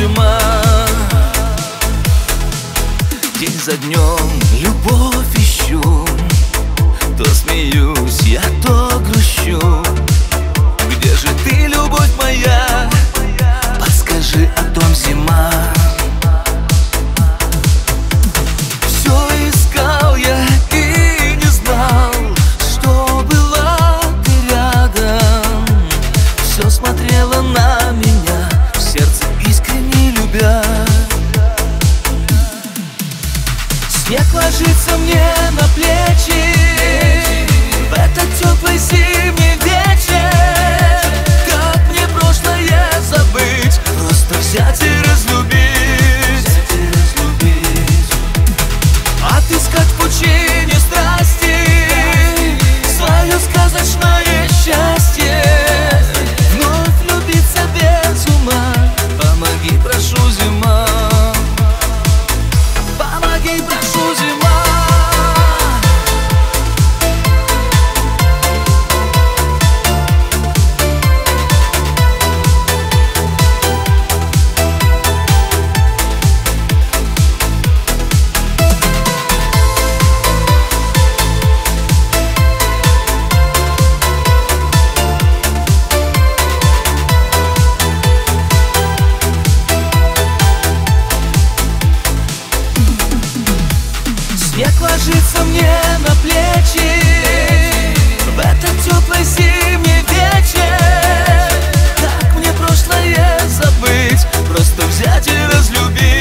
зима. День за днем любовь ищу, то смеюсь я, то грущу. Где же ты, любовь моя? Подскажи о том, зима. Все искал я и не знал, что была ты рядом. Все смотрела на меня, в сердце искренне любя. Снег ложится мне на плечи в этот теплый зимний вечер. Как мне прошлое забыть, просто взять и разлюбить, отыскать в пучине страсти свое сказочное счастье, вновь влюбиться без ума. Помоги, прошу, зима. Помоги, прошу, зима. Снег ложится мне на плечи в этот теплый зимний вечер. Как мне прошлое забыть, просто взять и разлюбить.